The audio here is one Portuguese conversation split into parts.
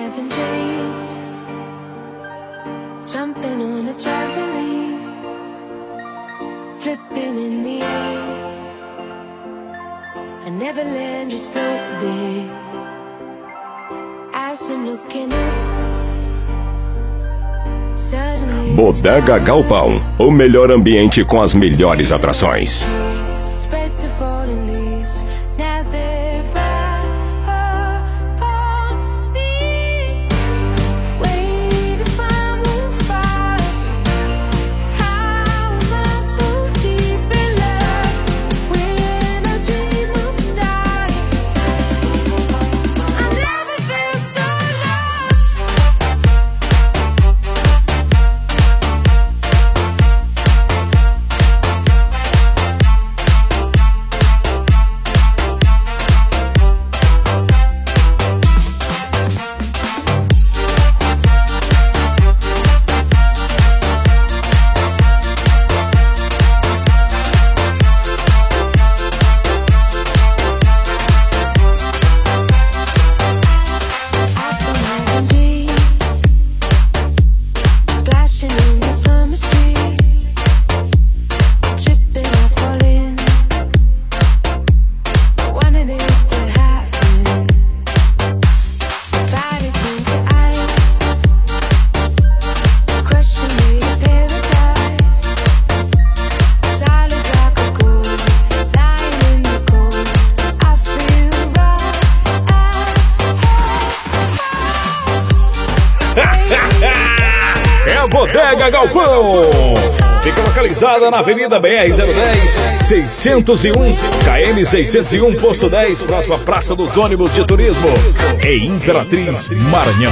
having dreams, jumping on a trampoline, flipping in the air. I never land, just float there. As I'm looking up, suddenly Bodega Galpão, o melhor ambiente com as melhores atrações. spread to falling leaves. Now they're right upon me, waiting for my fire. How am I so deep in love when I dream of dying? I never felt so Bodega Galpão. Fica localizada na Avenida BR-010, 601, KM 601, posto 10, próxima Praça dos Ônibus de Turismo, em Imperatriz, Maranhão.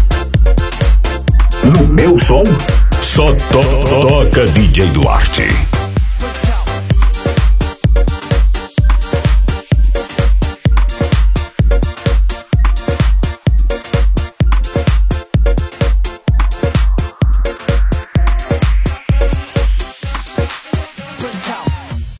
Meu som só toca DJ Duarte.